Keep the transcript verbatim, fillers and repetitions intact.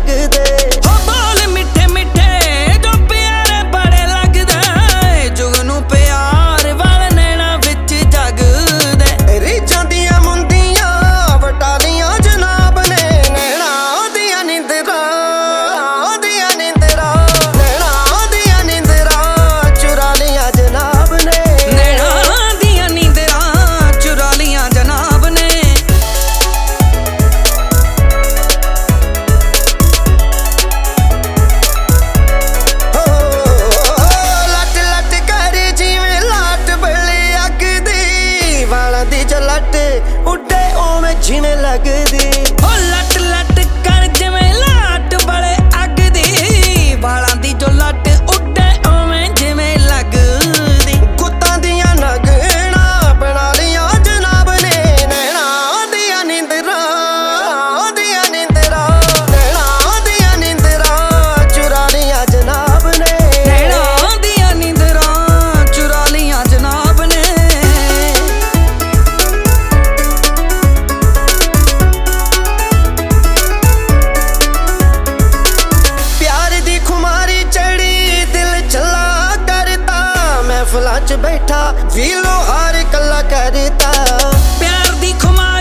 लगदे। हो बोल मिठे मिठे जो प्यारे बड़े लगदे, जुगनू प्यार वाले नैना विच जगदे। रीझां दियां मुंदियां वटालियां जनाब ने, नैना दियां नींदरां दियां नींदरां, नैना दियां नींदरां चुरा लियां जनाब ने। नैना दियां नींदरां चुरा लियां जनाब ने। हो लट लट कर जिवें लाट बले अग दी, वालां दी जो लट उड्डे उवें जिवें लगदी। हो लट लट कर जिवें लाट बले अग दी, वालां दी जो लट उड्डे उवें जिवें लगदी। गुत्तां दियां नगणा बना लियां जनाब ने, नैना दियां नींदरां दियां नींदरां, नैना दियां नींदरां चुरा लियां जनाब ने। नैना दियां नींदरां चुरा लियां जनाब ने। प्यार दी खुमारी चढ़ी दिल चला करता, महफिलां च बैठा वीलो हार कला करता। प्यार दी खुमारी